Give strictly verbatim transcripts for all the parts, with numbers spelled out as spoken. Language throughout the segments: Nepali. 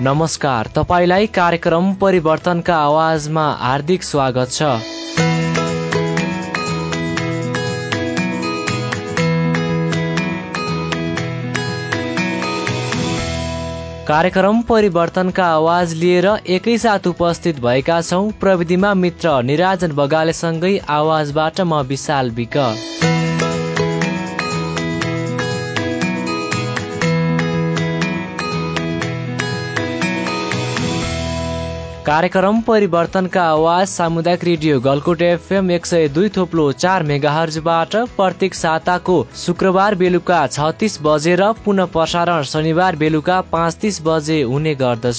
नमस्कार, तपाईलाई कार्यक्रम परिवर्तनका आवाजमा हार्दिक स्वागत छ। कार्यक्रम परिवर्तनका आवाज लिएर एकैसाथ उपस्थित भएका छौं। प्रविधिमा मित्र निराजन बगालेसँगै आवाजबाट म विशाल विक। कार्यक्रम परिवर्तनका आवाज सामुदायिक रेडियो गलकुट एफएम एक सय दुई थोप्लो चार मेगाहर्जबाट प्रत्येक साताको शुक्रबार बेलुका छत्तीस बजे र पुनः प्रसारण शनिबार बेलुका पाँच तीस बजे हुने गर्दछ।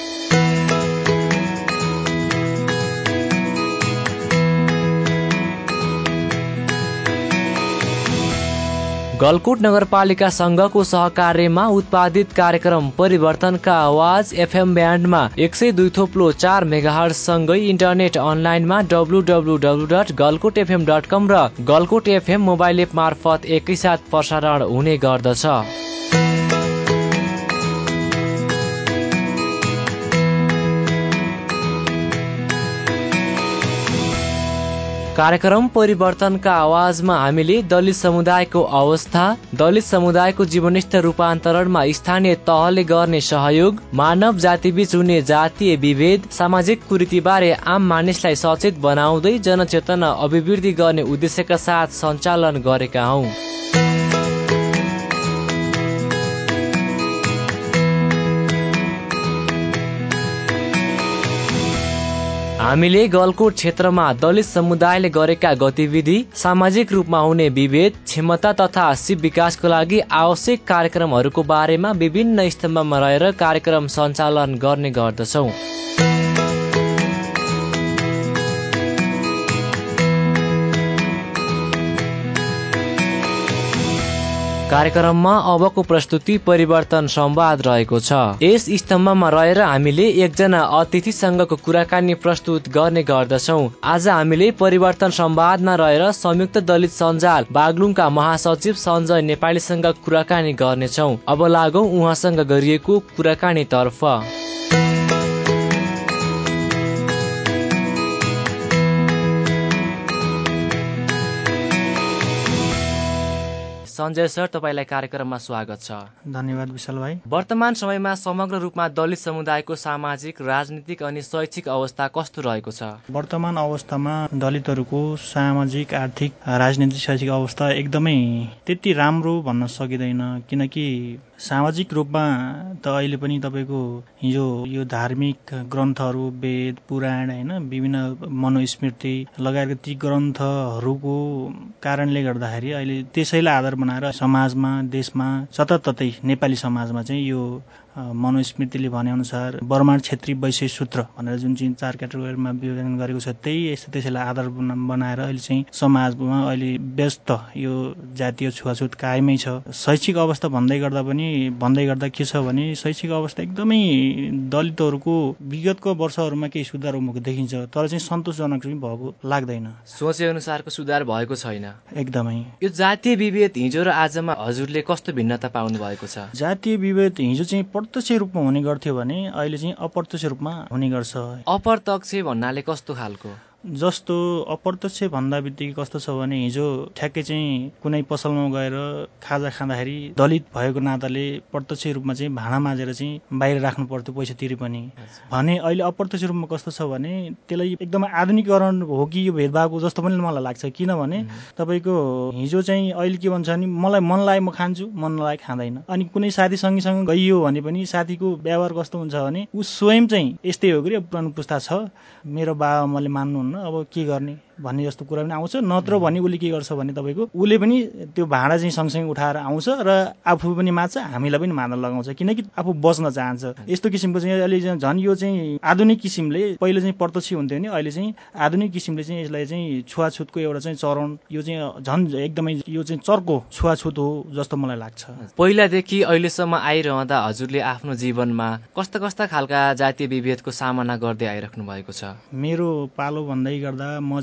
गलकुट नगरपालिका संघको सहकार्यमा उत्पादित कार्यक्रम परिवर्तनका आवाज एफएम ब्यान्डमा एक सय दुई थोप्लो चार मेगाहर्ज सँगै इन्टरनेट अनलाइनमा W W W dot Galkot FM dot com र गलकुट एफएम मोबाइल एप मार्फत एकैसाथ प्रसारण हुने गर्दछ। कार्यक्रम परिवर्तनका आवाजमा हामीले दलित समुदायको अवस्था, दलित समुदायको जीवनस्तर रूपान्तरणमा स्थानीय तहले गर्ने सहयोग, मानव जातिबीच हुने जातीय विभेद, सामाजिक कुरीतिबारे आम मानिसलाई सचेत बनाउँदै जनचेतना अभिवृद्धि गर्ने उद्देश्यका साथ सञ्चालन गरेका हौं। हामीले गलकुट क्षेत्रमा दलित समुदायले गरेका गतिविधि, सामाजिक रूपमा हुने विभेद, क्षमता तथा सिप विकासको लागि आवश्यक कार्यक्रमहरूको बारेमा विभिन्न स्तम्भमा रहेर कार्यक्रम सञ्चालन गर्ने गर्दछौं। कार्यक्रममा अबको प्रस्तुति परिवर्तन संवाद रहेको छ। यस स्तम्भमा रहेर हामीले एकजना अतिथिसँगको कुराकानी प्रस्तुत गर्ने गर्दछौं। आज हामीले परिवर्तन संवादमा रहेर संयुक्त दलित सञ्जाल बागलुङका महासचिव सञ्जय नेपालीसँग कुराकानी गर्नेछौं। अब लागौं उहाँसँग गरिएको कुराकानी तर्फ। सञ्जय सर, तपाईलाई कार्यक्रममा स्वागत छ। धन्यवाद विशाल भाइ। वर्तमान समयमा समग्र रूपमा दलित समुदायको सामाजिक, राजनीतिक अनि शैक्षिक अवस्था कस्तो रहेको छ? वर्तमान अवस्थामा दलितहरूको सामाजिक, आर्थिक, राजनीतिक, शैक्षिक अवस्था एकदमै त्यति राम्रो भन्न सकिँदैन। किनकि सामाजिक रूपमा त अहिले पनि तपाईँको हिजो यो धार्मिक ग्रन्थहरू, वेद, पुराण, होइन, विभिन्न मनुस्मृति लगायतका ती ग्रन्थहरूको कारणले गर्दाखेरि अहिले त्यसैलाई आधार बनाएर समाजमा, देशमा, जताततै नेपाली समाजमा चाहिँ यो मनुस्मृतिले भनेअनुसार ब्रह्माण्ड क्षेत्री वैश्य सूत्र भनेर जुन चाहिँ चार क्याटेगोरीमा विभाजन गरेको छ, त्यही यस्तो त्यसैलाई आधार बनाएर अहिले चाहिँ समाजमा अहिले व्यस्त यो जातीय छुवाछुत कायमै छ। शैक्षिक अवस्था भन्दै गर्दा पनि भन्दै गर्दा के छ भने शैक्षिक अवस्था एकदमै दलितहरूको विगतको वर्षहरूमा केही सुधार उमुख देखिन्छ, तर चाहिँ सन्तोषजनक चाहिँ भएको लाग्दैन। सोचे अनुसारको सुधार भएको छैन। एकदमै। यो जातीय विभेद हिजो र आजमा हजुरले कस्तो भिन्नता पाउनु भएको छ? जातीय विभेद हिजो चाहिँ प्रत्यक्ष रूपमा हुने गर्थ्यो भने अहिले चाहिँ अप्रत्यक्ष रूपमा हुने गर्छ। अप्रत्यक्ष भन्नाले कस्तो खालको? जस्तो अप्रत्यक्ष भन्दा बित्तिकै कस्तो छ भने हिजो ठ्याक्कै चाहिँ कुनै पसलमा गएर खाजा खाँदाखेरि दलित भएको नाताले प्रत्यक्ष रूपमा चाहिँ भाँडा माझेर चाहिँ बाहिर राख्नु पर्थ्यो पैसा तिरे पनि भने अहिले अप्रत्यक्ष रूपमा कस्तो छ भने त्यसलाई एकदमै आधुनिकीकरण हो कि यो भेदभावको जस्तो पनि मलाई लाग्छ। किनभने तपाईँको हिजो चाहिँ अहिले के भन्छ भने मलाई मन लाग्यो म खान्छु, मन नलागे खाँदैन। अनि कुनै साथी सँगैसँग गइयो भने पनि साथीको व्यवहार कस्तो हुन्छ भने ऊ स्वयं चाहिँ यस्तै हो कि पुरानो पुस्ता छ, मेरो बाबा आमाले मान्नुहुन्न, अब के गर्ने भन्ने जस्तो कुरा पनि आउँछ। नत्र भने उसले के गर्छ भने तपाईँको उसले पनि त्यो भाँडा चाहिँ सँगसँगै उठाएर आउँछ र आफू पनि मान्छ, हामीलाई पनि मार्न लगाउँछ, किनकि आफू बच्न चाहन्छ। यस्तो किसिमको चाहिँ अहिले झन् यो चाहिँ आधुनिक किसिमले, पहिले चाहिँ प्रत्यक्ष हुन्थ्यो नि, अहिले चाहिँ आधुनिक किसिमले चाहिँ यसलाई चाहिँ छुवाछुतको एउटा चाहिँ चरण, यो चाहिँ झन् एकदमै यो चाहिँ चर्को छुवाछुत हो जस्तो मलाई लाग्छ। पहिलादेखि अहिलेसम्म आइरहँदा हजुरले आफ्नो जीवनमा कस्ता कस्ता खालका जातीय विभेदको सामना गर्दै आइराख्नु भएको छ? मेरो पालो भन्दै गर्दा म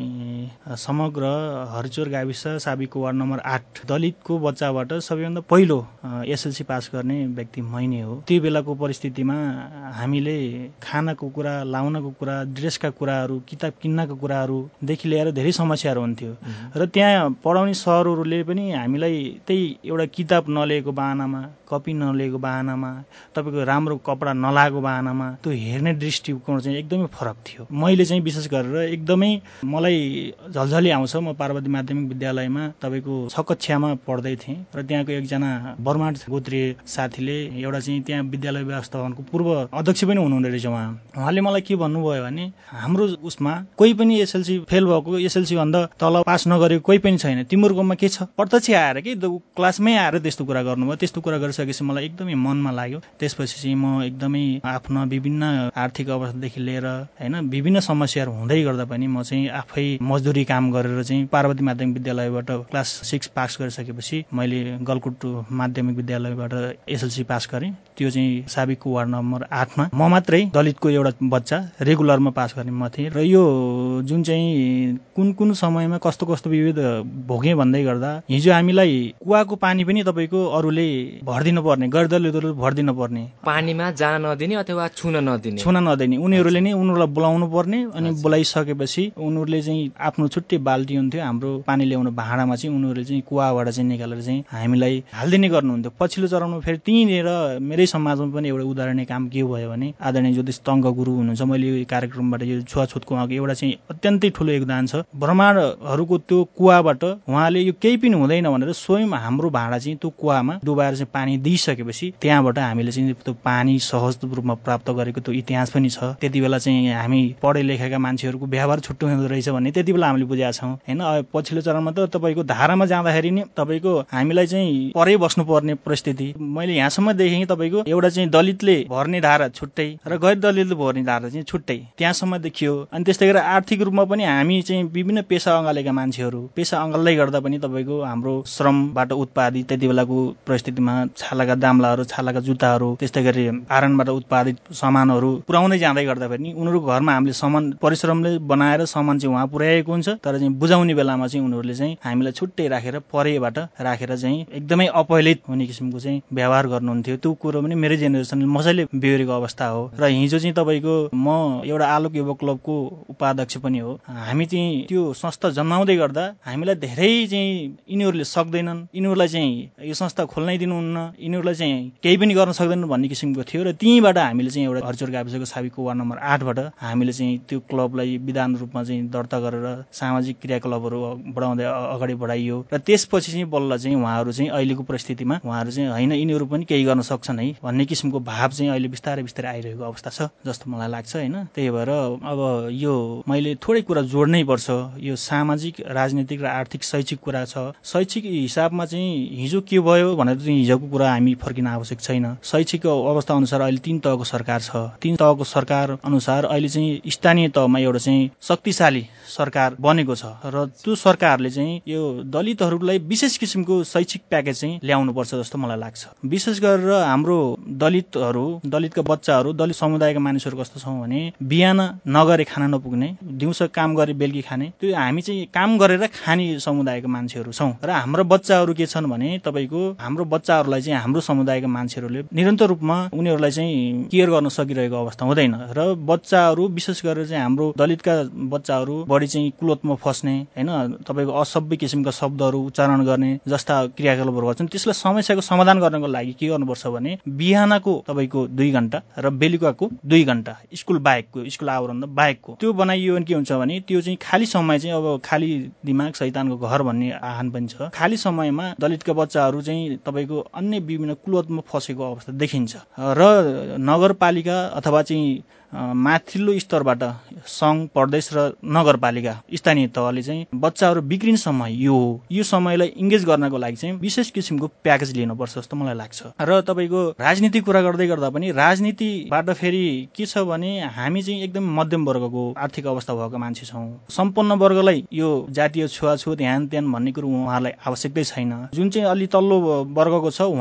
चाहिँ समग्र हरिचोर गाविस साबिकको वार्ड नम्बर आठ दलितको बच्चाबाट सबैभन्दा पहिलो एसएलसी पास गर्ने व्यक्ति मै नै हो। त्यो बेलाको परिस्थितिमा हामीले खानाको कुरा, लाउनको कुरा, ड्रेसका कुराहरू, किताब किन्नको कुराहरूदेखि लिएर धेरै समस्याहरू हुन्थ्यो र त्यहाँ पढाउने सरहरूले पनि हामीलाई त्यही एउटा किताब नलिएको बाहनामा, कपी नलिएको बाहनामा, तपाईँको राम्रो कपडा नलाएको बाहनामा त्यो हेर्ने दृष्टिकोण चाहिँ एकदमै फरक थियो। मैले चाहिँ विशेष गरेर एकदमै मलाई झलझली आउँछ। म पार्वती माध्यमिक विद्यालयमा तपाईँको छ कक्षामा पढ्दै थिएँ र त्यहाँको एकजना बर्माड गोत्रीय साथीले एउटा चाहिँ त्यहाँ विद्यालय व्यवस्थापनको पूर्व अध्यक्ष पनि हुनुहुँदो रहेछ उहाँ। उहाँले मलाई के भन्नुभयो भने हाम्रो उसमा कोही पनि एसएलसी फेल भएको, एसएलसी भन्दा तल पास नगरेको कोही पनि छैन, तिमीहरूकोमा के छ? प्रत्यक्ष आएर कि क्लासमै आएर त्यस्तो कुरा गर्नुभयो। त्यस्तो कुरा गरिसकेपछि मलाई एकदमै मनमा लाग्यो। त्यसपछि चाहिँ म एकदमै आफ्नो विभिन्न आर्थिक अवस्थादेखि लिएर होइन विभिन्न समस्याहरू हुँदै गर्दा पनि म चाहिँ आफै मजदुरी काम गरेर चाहिँ पार्वती माध्यमिक विद्यालयबाट क्लास सिक्स पास गरिसकेपछि मैले गलकुट माध्यमिक विद्यालयबाट एसएलसी पास गरेँ। त्यो चाहिँ साबिकको वार्ड नम्बर आठमा म मात्रै दलितको एउटा बच्चा रेगुलरमा पास गर्ने म थिएँ। र यो जुन चाहिँ कुन कुन समयमा कस्तो कस्तो विविध भोगेँ भन्दै गर्दा हिजो हामीलाई कुवाको पानी पनि तपाईँको अरूले भरिदिनु पर्ने, गर्दलीहरूले भरिदिनु पर्ने, पानीमा जान नदिने अथवा छुन नदिने छुन नदिने उनीहरूले नै उनीहरूलाई बोलाउनु पर्ने। अनि बोलाइसकेपछि उनीहरूले चाहिँ आफ्नो छुट्टै बाल्टी हुन्थ्यो, हाम्रो पानी ल्याउनु भाँडामा चाहिँ उनीहरूले चाहिँ कुवाबाट चाहिँ निकालेर चाहिँ हामीलाई हालिदिने गर्नुहुन्थ्यो। पछिल्लो चरणमा फेरि त्यहीँनिर मेरै समाजमा पनि एउटा उदाहरणीय काम के भयो भने आदरणीय ज्योतिष तङ्ग गुरु हुनुहुन्छ, मैले यो कार्यक्रमबाट यो छुवाछुतको उहाँको एउटा चाहिँ अत्यन्तै ठुलो योगदान छ। ब्रह्माण्डहरूको त्यो कुवाबाट उहाँले यो केही पनि हुँदैन भनेर स्वयं हाम्रो भाँडा चाहिँ त्यो कुवामा डुबाएर चाहिँ पानी दिइसकेपछि त्यहाँबाट हामीले चाहिँ त्यो पानी सहज रूपमा प्राप्त गरेको त्यो इतिहास पनि छ। त्यति बेला चाहिँ हामी पढे लेखेका मान्छेहरूको व्यवहार छुट्टो हुँदो रहेछ भन्ने त्यति बेला हामीले बुझेका छौँ होइन। पछिल्लो चरणमा त तपाईँको धारामा जाँदाखेरि नि तपाईँको हामीलाई चाहिँ परै बस्नुपर्ने परिस्थिति मैले यहाँसम्म देखेँ। तपाईँको एउटा चाहिँ दलितले भर्ने धारा छुट्टै र गैर दलितले भर्ने धारा चाहिँ छुट्टै त्यहाँसम्म देखियो। अनि त्यस्तै गरेर आर्थिक रूपमा पनि हामी चाहिँ विभिन्न पेसा अँगालेका मान्छेहरू, पेसा अँगाल्दै गर्दा पनि तपाईँको हाम्रो श्रमबाट उत्पादित त्यति बेलाको परिस्थितिमा छालाका दाम्लाहरू, छालाका जुत्ताहरू, त्यस्तै गरी आयरनबाट उत्पादित सामानहरू पुर्याउँदै जाँदै गर्दा पनि उनीहरूको घरमा हामीले सामान परिश्रमले बनाएर सामान चाहिँ उहाँ पुर्याएको हुन्छ, तर चाहिँ बुझाउने बेलामा चाहिँ उनीहरूले चाहिँ हामीलाई छुट्टै राखेर परेबाट राखेर चाहिँ एकदमै अपहेलित हुने किसिमको चाहिँ व्यवहार गर्नुहुन्थ्यो। त्यो कुरो पनि मेरै जेनेरेसनले मजाले बिहोरेको अवस्था हो। र हिजो चाहिँ तपाईँको म एउटा आलोक युवक क्लबको उपाध्यक्ष पनि हो। हामी चाहिँ त्यो संस्था जन्माउँदै गर्दा हामीलाई धेरै चाहिँ यिनीहरूले सक्दैनन्, यिनीहरूलाई चाहिँ यो संस्था खोल्नै दिनुहुन्न, यिनीहरूलाई चाहिँ केही पनि गर्न सक्दैनन् भन्ने किसिमको थियो। र त्यहीँबाट हामीले चाहिँ एउटा हरिचोर गाविसको साबिकको वार्ड नम्बर आठबाट हामीले चाहिँ त्यो क्लबलाई विधान रूपमा चाहिँ दर्ता गरेर सामाजिक क्रियाकलापहरू बढाउँदै अगाडि बढाइयो। र त्यसपछि चाहिँ बल्ल चाहिँ उहाँहरू चाहिँ अहिलेको परिस्थितिमा उहाँहरू चाहिँ होइन यिनीहरू पनि केही गर्न सक्छन् है भन्ने किसिमको भाव चाहिँ अहिले बिस्तारै बिस्तारै आइरहेको अवस्था छ जस्तो मलाई लाग्छ होइन। त्यही भएर अब यो मैले थोरै कुरा जोड्नै पर्छ। यो सामाजिक, राजनीतिक र आर्थिक शैक्षिक कुरा छ। शैक्षिक हिसाबमा चाहिँ हिजो के भयो भनेर चाहिँ हिजोको कुरा हामी फर्किन आवश्यक छैन। शैक्षिक अवस्था अनुसार अहिले तीन तहको सरकार छ। तीन तहको सरकार अनुसार अहिले चाहिँ स्थानीय तहमा एउटा चाहिँ शक्तिशाली सरकार बनेको छ र त्यो सरकारले चाहिँ यो दलितहरूलाई विशेष किसिमको शैक्षिक प्याकेज चाहिँ ल्याउनुपर्छ जस्तो मलाई लाग्छ। विशेष गरेर हाम्रो दलितहरू, दलितका बच्चाहरू, दलित समुदायका मानिसहरू कस्तो छौँ भने बिहान नगरे खाना नपुग्ने, दिउँसो काम गरे बेलुकी खाने, त्यो हामी चाहिँ काम गरेर खाने समुदायका मान्छेहरू छौँ। र हाम्रो बच्चाहरू के छन् भने तपाईँको हाम्रो बच्चाहरूलाई चाहिँ हाम्रो समुदायका मान्छेहरूले निरन्तर रूपमा उनीहरूलाई चाहिँ केयर गर्न सकिरहेको अवस्था हुँदैन। र बच्चाहरू विशेष गरेर चाहिँ हाम्रो दलितका बच्चाहरू बढी चाहिँ कुलतमा फस्ने होइन, तपाईँको असभ्य किसिमका शब्दहरू उच्चारण गर्ने जस्ता क्रियाकलापहरू गर्छन्। त्यसलाई समस्याको समाधान गर्नको लागि के गर्नुपर्छ भने बिहानको तपाईँको दुई घन्टा र बेलुकाको दुई घन्टा स्कुल बाहेकको, स्कुल आवरण बाहेकको त्यो बनाइयो भने के हुन्छ भने त्यो चाहिँ खाली समय चाहिँ अब खाली दिमाग शैतानको घर भन्ने आह्वान पनि छ। खाली समयमा दलितका बच्चाहरू चाहिँ तपाईँको अन्य विभिन्न कुलतमा फसेको अवस्था देखिन्छ। र नगरपालिका अथवा चाहिँ माथिल्लो स्तरबाट सङ्घ, प्रदेश र नगरपालिका स्थानीय तहले चाहिँ बच्चाहरू बिग्रिने समय यो हो। यो समयलाई इङ्गेज गर्नको लागि चाहिँ विशेष किसिमको प्याकेज लिनुपर्छ जस्तो मलाई लाग्छ। र तपाईँको राजनीतिक कुरा गर्दै गर्दा पनि राजनीतिबाट फेरि के छ भने हामी चाहिँ एकदम मध्यम वर्गको आर्थिक अवस्था भएको मान्छे छौँ। सम्पन्न वर्गलाई यो जातीय छुवाछुत ध्यान त्यान भन्ने कुरो उहाँहरूलाई आवश्यकतै छैन। जुन चाहिँ अलि तल्लो वर्गको छ उहाँलाई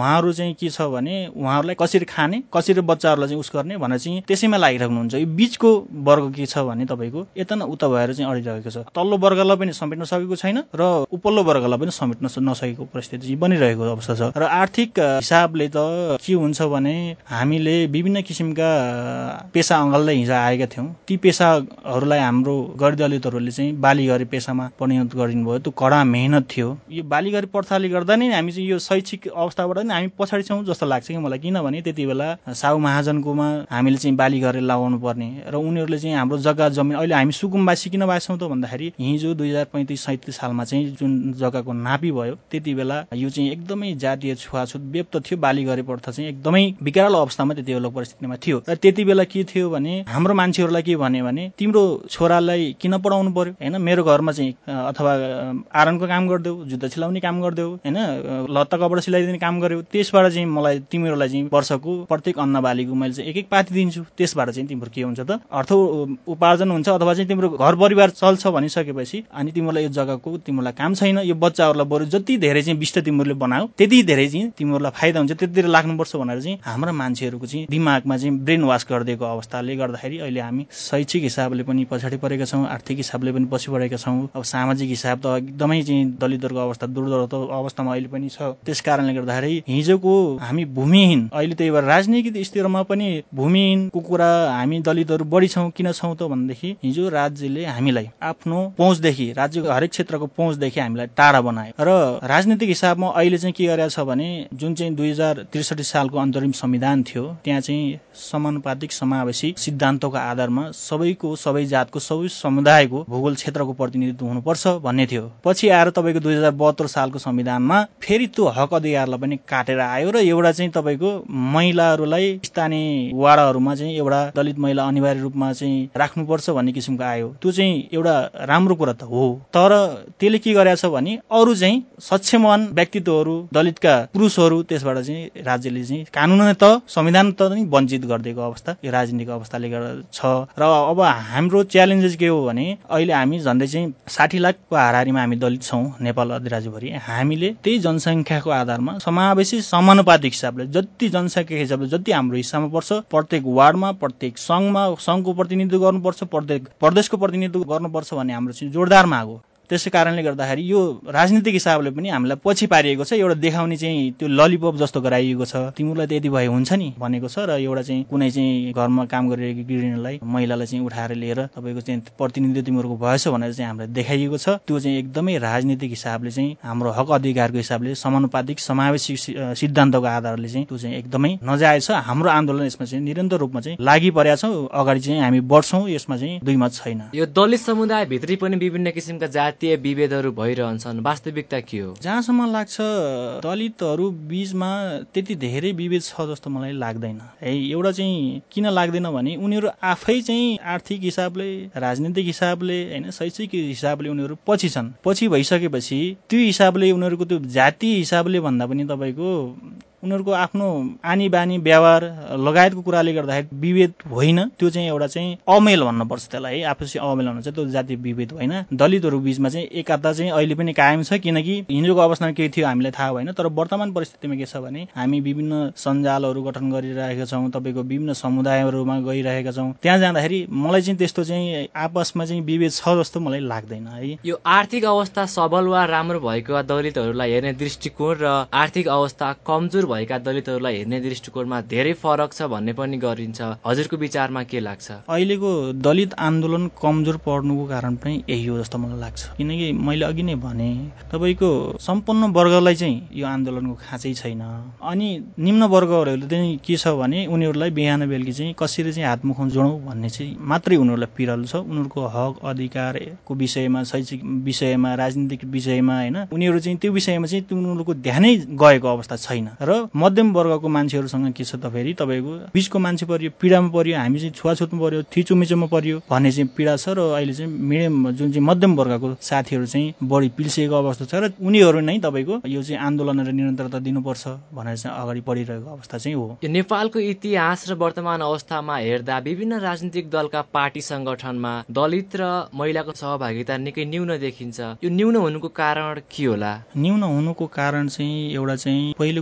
उहाँहरू चाहिँ के छ भने उहाँहरूलाई कसरी खाने कसरी बच्चाहरूलाई चाहिँ उस गर्ने भनेर चाहिँ त्यसैमा लागिराख्नुहुन्छ। यो बीचको वर्ग के छ भने तपाईँको यता न उता भएर चाहिँ अडिरहेको छ। तल्लो वर्गलाई पनि समेट्न सकेको छैन र उपल्लो वर्गलाई पनि समेट्न नसकेको परिस्थिति चाहिँ बनिरहेको अवस्था छ। र आर्थिक हिसाबले त के हुन्छ भने हामीले विभिन्न किसिमका पेसा अँगाल्दै हिजो आएका थियौँ। ती पेसाहरूलाई हाम्रो गैर दलितहरूले चाहिँ बालीघरे पेसामा परिणत गरिदिनुभयो। त्यो कडा मेहनत थियो। यो बालीघरे प्रथाले गर्दा नै हामी चाहिँ यो शैक्षिक अवस्थाबाट नै हामी पछाडि छौँ जस्तो लाग्छ कि मलाई। किनभने त्यति बेला साहु महाजनकोमा हामीले चाहिँ बालीघरे लगाउनु पर्ने र उनीहरूले चाहिँ हाम्रो जग्गा जमिन अहिले हामी सुकुम्बासी किन भएको छौँ त भन्दाखेरि हिजो दुई हजार पैँतिस सैँतिस सालमा चाहिँ जुन जग्गाको नापी भयो त्यति बेला यो चाहिँ एकदमै जातीय छुवाछुत व्याप्त थियो। बालीघरे प्रथा चाहिँ एकदमै विकराल अवस्थामा त्यति बेला परिस्थितिमा थियो। र त्यति बेला के थियो भने हाम्रो मान्छेहरूलाई के भन्यो भने तिम्रो छोरालाई किन पढाउनु पर्यो होइन, मेरो घरमा चाहिँ अथवा आरनको काम गरिदेऊ, जुत्ता सिलाउने काम गरिदेऊ होइन, लत्ता कपडा सिलाइदिने काम गर्यो, त्यसबाट चाहिँ मलाई तिमीहरूलाई चाहिँ वर्षको प्रत्येक अन्न बालीको मैले चाहिँ एक एक पाती दिन्छु, त्यसबाट चाहिँ तिम्रो के हुन्छ त अर्थ उपार्जन हुन्छ अथवा चाहिँ तिम्रो घर परिवार चल्छ भनिसकेपछि अनि तिमीलाई यो जग्गाको तिमीलाई काम छैन, यो बच्चाहरूलाई बरु जति धेरै चाहिँ बिस्ट तिमीहरूले बनाऊ त्यति धेरै चाहिँ तिमीहरूलाई फाइदा हुन्छ, त्यतितिर लाग्नुपर्छ भनेर चाहिँ हाम्रो मान्छेहरूको चाहिँ दिमागमा चाहिँ ब्रेन वास गरिदिएको अवस्थाले गर्दाखेरि अहिले हामी शैक्षिक हिसाबले पनि पछाडि परेका छौँ, आर्थिक हिसाबले पनि पछि परेका छौँ। अब सामाजिक हिसाब त एकदमै चाहिँ दलितहरूको अवस्था दुर्दर अवस्थामा अहिले पनि छ। त्यस कारणले गर्दाखेरि हिजोको हामी भूमिहीन, अहिले त्यही भएर राजनीतिक स्तरमा पनि भूमिहीनको कुरा हामी दलितहरू बढी छौँ। किन छौँ त भनेदेखि हिजो राज्यले हामीलाई आफ्नो पहुँचदेखि राज्यको हरेक क्षेत्रको पहुँचदेखि हामीलाई टाढा बनायो र राजनीतिक हिसाबमा अहिले चाहिँ के गरेको छ भने जुन चाहिँ दुई हजार त्रिसठी सालको अन्तरिम संविधान थियो त्यहाँ चाहिँ समानुपातिक समावेशी सिद्धान्तको आधारमा सबैको सबै जातको सबै समुदायको भूगोल क्षेत्रको प्रतिनिधित्व हुनुपर्छ भन्ने थियो। पछि आएर तपाईँको दुई हजार बहत्तर सालको संविधानमा फेरि त्यो हक अधिकारलाई पनि काटेर आयो र एउटा चाहिँ तपाईँको महिलाहरूलाई स्थानीय वाडाहरूमा चाहिँ एउटा दलित महिला अनिवार्य रूपमा चाहिँ राख्नुपर्छ भन्ने किसिमको आयो। त्यो चाहिँ एउटा राम्रो कुरा त हो, तर त्यसले के गरेछ भने अरू चाहिँ सक्षमवान व्यक्तित्वहरू दलितका पुरुषहरू त्यसबाट चाहिँ राज्यले चाहिँ कानुन त संविधान त नै वञ्चित गरिदिएको अवस्था यो राजनीतिक अवस्थाले गर्दा छ। र अब हाम्रो च्यालेन्जेस के हो भने अहिले हामी झन्डै चाहिँ साठी लाखको हाराहारीमा हामी दलित छौँ नेपाल अधिराज्यभरि। हामीले त्यही जनसङ्ख्याको आधारमा समावेशी समानुपातिक हिसाबले जति जनसङ्ख्याको हिसाबले जति हाम्रो हिस्सामा पर्छ प्रत्येक वार्डमा प्रत्येक सङ्घमा सङ्घको प्रतिनिधित्व गर्नुपर्छ, प्रत्येक प्रदेशको प्रतिनिधित्व गर्नुपर्छ भन्ने हाम्रो चाहिँ जोरदार माग हो। त्यसै कारणले गर्दाखेरि यो राजनीतिक हिसाबले पनि हामीलाई पछि पारिएको छ। एउटा देखाउने चाहिँ त्यो ललिपप जस्तो गराइएको छ, तिमीलाई त यति भए हुन्छ नि भनेको छ। र एउटा चाहिँ कुनै चाहिँ घरमा काम गरिरहेको गृहिणीलाई महिलालाई चाहिँ उठाएर लिएर तपाईँको चाहिँ प्रतिनिधित्व तिमीहरूको भएछ भनेर चाहिँ हामीलाई देखाइएको छ। त्यो चाहिँ एकदमै राजनीतिक हिसाबले चाहिँ हाम्रो हक अधिकारको हिसाबले समानुपातिक समावेशी सिद्धान्तको आधारले चाहिँ त्यो चाहिँ एकदमै नजायज छ। हाम्रो आन्दोलन यसमा चाहिँ निरन्तर रूपमा चाहिँ लागि परेका छौँ, अगाडि चाहिँ हामी बढ्छौँ, यसमा चाहिँ दुई मत छैन। यो दलित समुदाय भित्री पनि विभिन्न किसिमका जातीय विभेदहरू भइरहन्छन्, वास्तविकता के हो? जहाँसम्म लाग्छ दलितहरू बीचमा त्यति धेरै विभेद छ जस्तो मलाई लाग्दैन है। एउटा चाहिँ किन लाग्दैन भने उनीहरू आफै चाहिँ आर्थिक हिसाबले राजनीतिक हिसाबले होइन शैक्षिक हिसाबले उनीहरू पछि छन्। पछि भइसकेपछि त्यो हिसाबले उनीहरूको त्यो जातीय हिसाबले भन्दा पनि तपाईँको उनीहरूको आफ्नो आनी बानी व्यवहार लगायतको कुराले गर्दाखेरि विभेद होइन, त्यो चाहिँ एउटा चाहिँ अमेल भन्नुपर्छ त्यसलाई है। आपसी अमेल भन्नु चाहिँ त्यो जातीय विभेद होइन। दलितहरू बीचमा चाहिँ एकता चाहिँ अहिले पनि कायम छ, किनकि हिजोको अवस्थामा के थियो हामीलाई थाहा भएन, तर वर्तमान परिस्थितिमा के छ भने हामी विभिन्न सञ्जालहरू गठन गरिरहेका छौँ, तपाईँको विभिन्न समुदायहरूमा गइरहेका छौँ। त्यहाँ जाँदाखेरि मलाई चाहिँ त्यस्तो चाहिँ आपसमा चाहिँ विभेद छ जस्तो मलाई लाग्दैन है। यो आर्थिक अवस्था सबल वा राम्रो भएको दलितहरूलाई हेर्ने दृष्टिकोण र आर्थिक अवस्था कमजोर भएका दलितहरूलाई हेर्ने दृष्टिकोणमा धेरै फरक छ भन्ने पनि गरिन्छ। हजुरको विचारमा के लाग्छ? अहिलेको दलित आन्दोलन कमजोर पर्नुको कारण पनि यही हो जस्तो मलाई लाग्छ। किनकि मैले अघि नै भने तपाईँको सम्पन्न वर्गलाई चाहिँ यो आन्दोलनको खाँचै छैन, अनि निम्न वर्गहरूले चाहिँ के छ भने उनीहरूलाई बिहान बेलुकी चाहिँ कसरी चाहिँ हातमुख जोडौँ भन्ने चाहिँ मात्रै उनीहरूलाई पिरल छ। उनीहरूको हक अधिकारको विषयमा, शैक्षिक विषयमा, राजनीतिक विषयमा होइन उनीहरू चाहिँ त्यो विषयमा चाहिँ उनीहरूको ध्यानै गएको अवस्था छैन। र मध्यम वर्गको मान्छेहरूसँग के छ त फेरि तपाईँको बिचको मान्छे पर्यो, पीडामा पर्यो, हामी चाहिँ छुवाछुतमा पर्यो, थिचोमिचोमा पर्यो भन्ने चाहिँ पीडा छ। र अहिले चाहिँ मिडियम जुन चाहिँ मध्यम वर्गको साथीहरू चाहिँ बढी पिल्सिएको अवस्था छ र उनीहरू नै तपाईँको यो चाहिँ आन्दोलनहरू निरन्तरता दिनुपर्छ भनेर चाहिँ अगाडि बढिरहेको अवस्था चाहिँ हो। यो नेपालको इतिहास र वर्तमान अवस्थामा हेर्दा विभिन्न राजनीतिक दलका पार्टी संगठनमा दलित र महिलाको सहभागिता निकै न्यून देखिन्छ। यो न्यून हुनुको कारण के होला? न्यून हुनुको कारण चाहिँ एउटा चाहिँ पहिलो कुरो त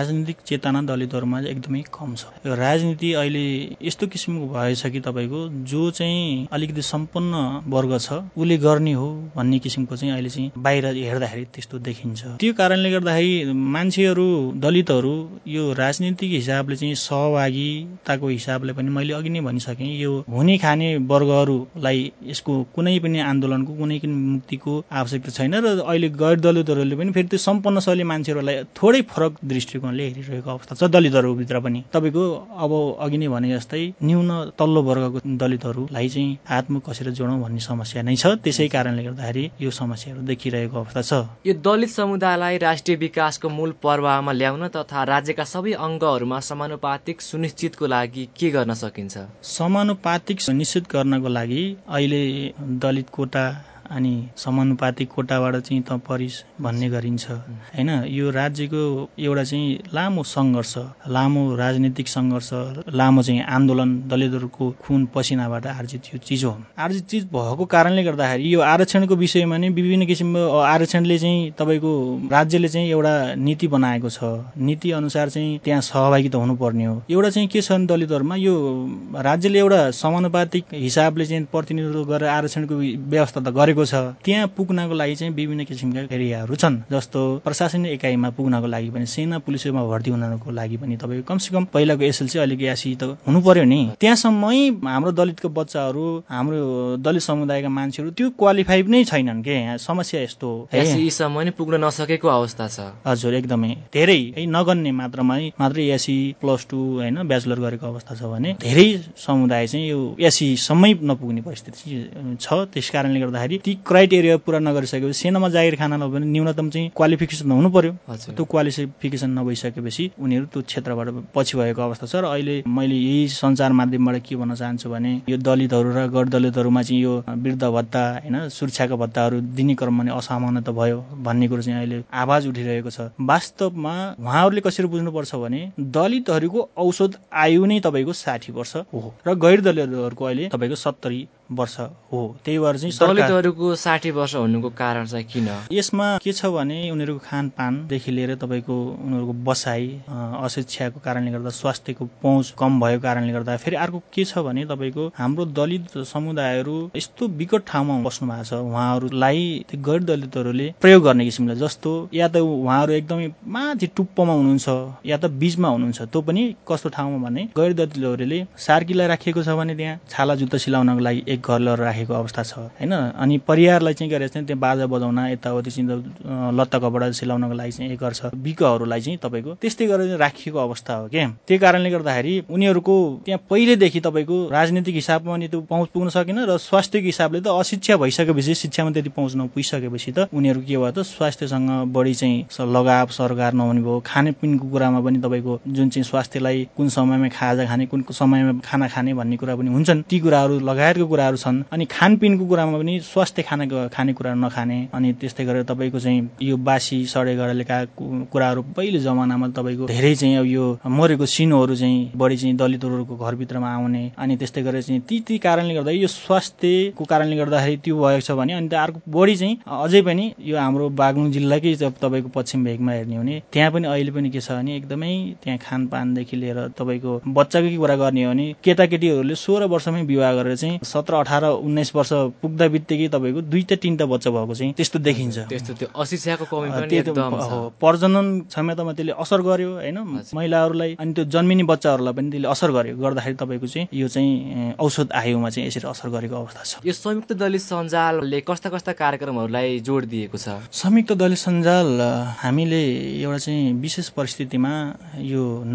राजनीतिक चेतना दलितहरूमा एकदमै कम छ। यो राजनीति अहिले यस्तो किसिमको भएछ कि तपाईँको जो चाहिँ अलिकति सम्पन्न वर्ग छ उसले गर्ने हो भन्ने किसिमको चाहिँ अहिले चाहिँ बाहिर हेर्दाखेरि त्यस्तो देखिन्छ। त्यो कारणले गर्दाखेरि मान्छेहरू दलितहरू यो राजनीतिक हिसाबले चाहिँ सहभागिताको हिसाबले पनि मैले अघि नै भनिसकेँ, यो हुने खाने वर्गहरूलाई यसको कुनै पनि आन्दोलनको कुनै पनि मुक्तिको आवश्यकता छैन र अहिले गैर दलितहरूले पनि फेरि त्यो सम्पन्न शैली मान्छेहरूलाई थोरै फरक दृष्टिकोणले हेरिरहेको अवस्था छ। दलितहरूभित्र पनि तपाईँको अब अघि नै भने जस्तै न्यून तल्लो वर्गको दलितहरूलाई चाहिँ हातमा कसेर जोडौँ भन्ने समस्या नै छ। त्यसै कारणले गर्दाखेरि यो समस्याहरू देखिरहेको अवस्था छ। यो दलित समुदायलाई राष्ट्रिय विकासको मूल प्रवाहमा ल्याउन तथा राज्यका सबै अङ्गहरूमा समानुपातिक सुनिश्चितको लागि के गर्न सकिन्छ? समानुपातिक सुनिश्चित गर्नको लागि अहिले दलित कोटा अनि समानुपातिक कोटाबाट चाहिँ त परिस भन्ने गरिन्छ हैन। यो राज्यको एउटा चाहिँ लामो सङ्घर्ष, लामो राजनीतिक सङ्घर्ष, लामो चाहिँ आन्दोलन, दलितहरूको खुन पसिनाबाट आर्जित यो चिज हो। आर्जित चिज भएको कारणले गर्दाखेरि यो आरक्षणको विषयमा नै विभिन्न किसिमको आरक्षणले चाहिँ तपाईँको राज्यले चाहिँ एउटा नीति बनाएको छ। नीति अनुसार चाहिँ त्यहाँ सहभागिता हुनुपर्ने हो। एउटा चाहिँ के छ भने दलितहरूमा यो राज्यले एउटा समानुपातिक हिसाबले चाहिँ प्रतिनिधित्व गरेर आरक्षणको व्यवस्था त गरेको छ। त्यहाँ पुग्नको लागि चाहिँ विभिन्न किसिमका एरियाहरू छन्। जस्तो प्रशासनिक एकाइमा पुग्नको लागि पनि, सेना पुलिसमा भर्ती हुनको लागि पनि तपाईँको कमसेकम पहिलाको एसएलसी अलिक एसी त हुनु पर्यो नि। त्यहाँसम्मै हाम्रो दलितको बच्चाहरू, हाम्रो दलित समुदायका मान्छेहरू त्यो क्वालिफाई नै छैनन् के। समस्या यस्तो हो, एसीसम्म नि पुग्न नसकेको अवस्था छ। हजुर, एकदमै धेरै है, नगन्ने मात्रामा मात्रै एसी प्लस टू होइन ब्याचलर गरेको अवस्था छ भने धेरै समुदाय चाहिँ यो एसीसम्मै नपुग्ने परिस्थिति छ। त्यस कारणले गर्दाखेरि ती क्राइटेरिया पुरा नगरिसकेपछि सेनामा जागिर खानलाई पनि न्यूनतम चाहिँ क्वालिफिकेसन हुनु पर्यो। त्यो क्वालिफिकेसन नभइसकेपछि उनीहरू त्यो क्षेत्रबाट पछि भएको अवस्था छ। र अहिले मैले यही सञ्चार माध्यमबाट के भन्न चाहन्छु भने यो दलितहरू र गैर दलितहरूमा चाहिँ यो वृद्ध भत्ता होइन सुरक्षाको भत्ताहरू दिने क्रममा नै असमानता भयो भन्ने कुरो चाहिँ अहिले आवाज उठिरहेको छ। वास्तवमा उहाँहरूले कसरी बुझ्नुपर्छ भने दलितहरूको औसत आयु नै तपाईँको साठी वर्ष हो र गैर दलितहरूको अहिले तपाईँको सत्तरी वर्ष हो। त्यही भएर चाहिँ दलितहरूको साठी वर्ष हुनुको कारण चाहिँ किन? यसमा के छ भने उनीहरूको खानपानदेखि लिएर तपाईँको उनीहरूको बसाइ, अशिक्षाको कारणले गर्दा स्वास्थ्यको पहुँच कम भएको कारणले गर्दा, फेरि अर्को के छ भने तपाईँको हाम्रो दलित समुदायहरू यस्तो विकट ठाउँमा बस्नु भएको छ, उहाँहरूलाई गैर दलितहरूले प्रयोग गर्ने किसिमले, जस्तो या त उहाँहरू एकदमै माथि टुप्पोमा हुनुहुन्छ या त बीचमा हुनुहुन्छ। त्यो पनि कस्तो ठाउँमा भने गैर दलितहरूले सार्कीलाई राखिएको छ भने त्यहाँ छाला जुत्ता सिलाउनको लागि एक घर लिएर राखेको अवस्था छ हैन। अनि परिवारलाई चाहिँ गरेर चाहिँ त्यहाँ बाजा बजाउन यताउति चाहिँ लत्ता कपडा सिलाउनको लागि चाहिँ एक घर छ। बिकहरूलाई चाहिँ तपाईँको त्यस्तै गरेर राखिएको अवस्था हो क्या। त्यही कारणले गर्दाखेरि उनीहरूको त्यहाँ पहिलेदेखि तपाईँको राजनीतिक हिसाबमा नि त्यो पहुँच पुग्न सकेन र स्वास्थ्यको हिसाबले त अशिक्षा भइसकेपछि, शिक्षामा त्यति पहुँच नपुगिसकेपछि त उनीहरू के भयो त स्वास्थ्यसँग बढी चाहिँ लगाव सरकार नहुने भयो। खानेपिनको कुरामा पनि तपाईँको जुन चाहिँ स्वास्थ्यलाई कुन समयमा खाजा खाने, कुन समयमा खाना खाने भन्ने कुरा पनि हुन्छन्, ती कुराहरू लगायतको कुराहरू छन्। अनि खानपिनको कुरामा पनि स्वास्थ्य खानाको खाने कुरा नखाने, अनि त्यस्तै गरेर तपाईँको चाहिँ यो बासी सडे गडेका कुराहरू पहिले जमानामा तपाईँको धेरै चाहिँ अब यो मरेको सिनोहरू चाहिँ बढी चाहिँ दलितहरूको घरभित्रमा आउने, अनि त्यस्तै गरेर चाहिँ ती ती कारणले गर्दा यो स्वास्थ्यको कारणले गर्दाखेरि त्यो भएको छ भने, अनि अर्को बढी चाहिँ अझै पनि यो हाम्रो बागलुङ जिल्लाकै तपाईँको पश्चिम भेगमा हेर्ने हो भने त्यहाँ पनि अहिले पनि के छ भने एकदमै त्यहाँ खानपानदेखि लिएर तपाईँको बच्चाकै कुरा गर्ने हो भने केटाकेटीहरूले सोह्र वर्षमै विवाह गरेर चाहिँ सत्र अठार उन्नाइस वर्ष पुग्दा बित्तिकै तपाईँको दुईटा तिनटा बच्चा भएको चाहिँ त्यस्तो देखिन्छ। त्यस्तो त्यो अशिक्षाको कमी पनि एकदम छ। प्रजनन क्षमतामा त्यसले असर गर्यो हैन महिलाहरूलाई, अनि त्यो जन्मिने बच्चाहरूलाई पनि त्यसले असर गर्यो, गर्दाखेरि तपाईँको चाहिँ यो चाहिँ औसत आयुमा चाहिँ यसरी असर गरेको अवस्था छ। यो संयुक्त दलित सञ्जालले कस्ता कस्ता कार्यक्रमहरूलाई जोड दिएको छ? संयुक्त दलित सञ्जाल हामीले एउटा चाहिँ विशेष परिस्थितिमा यो